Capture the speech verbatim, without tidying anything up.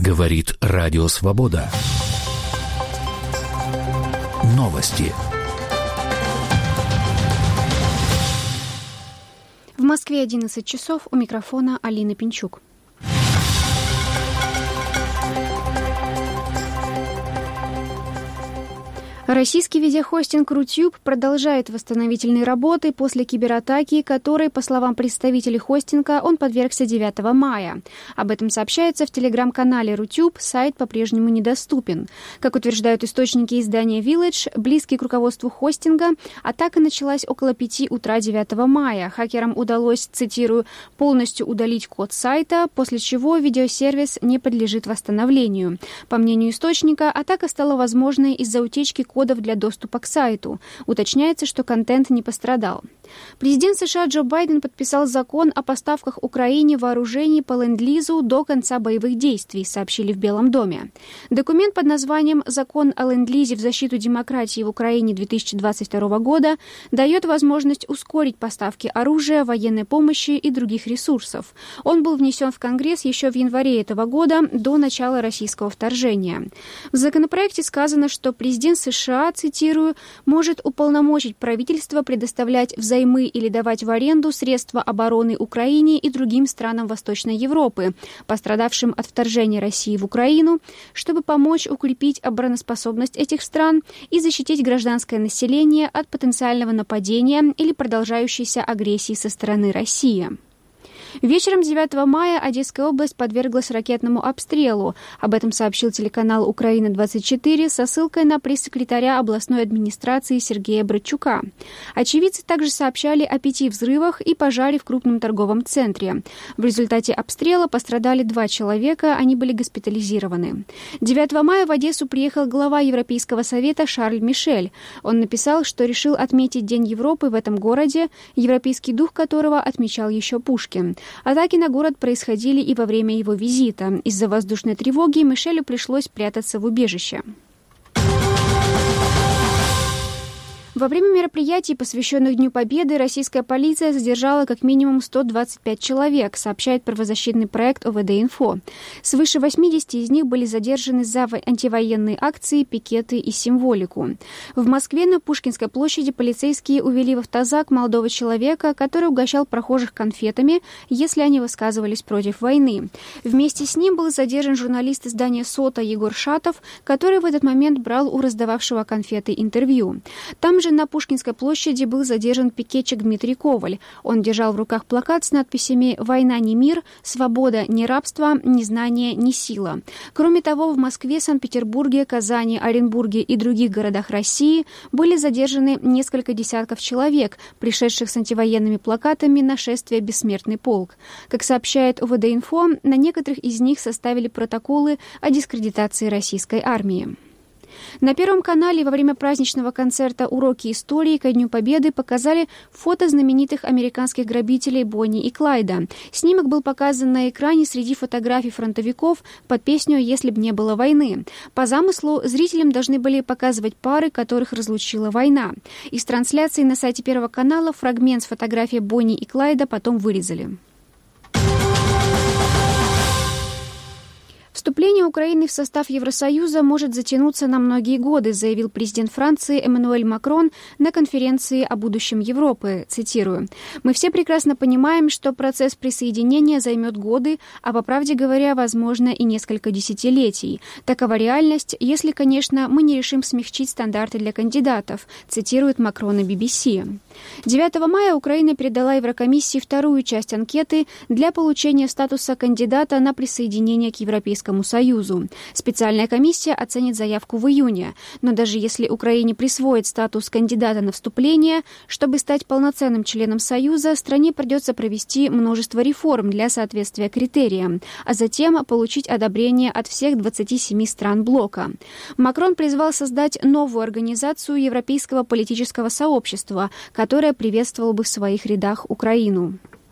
Говорит Радио Свобода. Новости. В Москве одиннадцать часов, у микрофона Алина Пинчук. Российский видеохостинг Рутюб продолжает восстановительные работы после кибератаки, которой, по словам представителей хостинга, он подвергся девятого мая. Об этом сообщается в телеграм-канале Рутюб, сайт по-прежнему недоступен. Как утверждают источники издания Village, близкие к руководству хостинга, атака началась около пяти утра девятого мая. Хакерам удалось, цитирую, полностью удалить код сайта, после чего видеосервис не подлежит восстановлению. По мнению источника, атака стала возможной из-за утечки кодов для доступа к сайту. Уточняется, что контент не пострадал. Президент США Джо Байден подписал закон о поставках Украине вооружений по ленд-лизу до конца боевых действий, сообщили в Белом доме. Документ под названием «Закон о ленд-лизе в защиту демократии в Украине две тысячи двадцать второго года» дает возможность ускорить поставки оружия, военной помощи и других ресурсов. Он был внесен в Конгресс еще в январе этого года, до начала российского вторжения. В законопроекте сказано, что президент США, цитирую, может уполномочить правительство предоставлять взаимодействие или давать в аренду средства обороны Украине и другим странам Восточной Европы, пострадавшим от вторжения России в Украину, чтобы помочь укрепить обороноспособность этих стран и защитить гражданское население от потенциального нападения или продолжающейся агрессии со стороны России. Вечером девятого мая Одесская область подверглась ракетному обстрелу. Об этом сообщил телеканал «Украина-двадцать четыре» со ссылкой на пресс-секретаря областной администрации Сергея Братчука. Очевидцы также сообщали о пяти взрывах и пожаре в крупном торговом центре. В результате обстрела пострадали два человека, они были госпитализированы. девятого мая в Одессу приехал глава Европейского совета Шарль Мишель. Он написал, что решил отметить День Европы в этом городе, европейский дух которого отмечал еще Пушкин. Атаки на город происходили и во время его визита. Из-за воздушной тревоги Мишелю пришлось прятаться в убежище. Во время мероприятий, посвященных Дню Победы, российская полиция задержала как минимум сто двадцать пять человек, сообщает правозащитный проект ОВД-Инфо. Свыше восьмидесяти из них были задержаны за антивоенные акции, пикеты и символику. В Москве на Пушкинской площади полицейские увели в автозак молодого человека, который угощал прохожих конфетами, если они высказывались против войны. Вместе с ним был задержан журналист издания «Сота» Егор Шатов, который в этот момент брал у раздававшего конфеты интервью. Там же на Пушкинской площади был задержан пикетчик Дмитрий Коваль. Он держал в руках плакат с надписями «Война не мир», «Свобода не рабство», «Незнание не сила». Кроме того, в Москве, Санкт-Петербурге, Казани, Оренбурге и других городах России были задержаны несколько десятков человек, пришедших с антивоенными плакатами на шествие «Бессмертный полк». Как сообщает ОВД-Инфо, на некоторых из них составили протоколы о дискредитации российской армии. На Первом канале во время праздничного концерта «Уроки истории» ко Дню Победы показали фото знаменитых американских грабителей Бонни и Клайда. Снимок был показан на экране среди фотографий фронтовиков под песню «Если б не было войны». По замыслу, зрителям должны были показывать пары, которых разлучила война. Из трансляции на сайте Первого канала фрагмент с фотографией Бонни и Клайда потом вырезали. Вступление Украины в состав Евросоюза может затянуться на многие годы, заявил президент Франции Эммануэль Макрон на конференции о будущем Европы. Цитирую. «Мы все прекрасно понимаем, что процесс присоединения займет годы, а, по правде говоря, возможно, и несколько десятилетий. Такова реальность, если, конечно, мы не решим смягчить стандарты для кандидатов», цитирует Макрон и би би си. девятого мая Украина передала Еврокомиссии вторую часть анкеты для получения статуса кандидата на присоединение к Европейскому Союзу. Специальная комиссия оценит заявку в июне. Но даже если Украине присвоит статус кандидата на вступление, чтобы стать полноценным членом Союза, стране придется провести множество реформ для соответствия критериям, а затем получить одобрение от всех двадцати семи стран блока. Макрон призвал создать новую организацию Европейского политического сообщества, которая приветствовала бы в своих рядах Украину.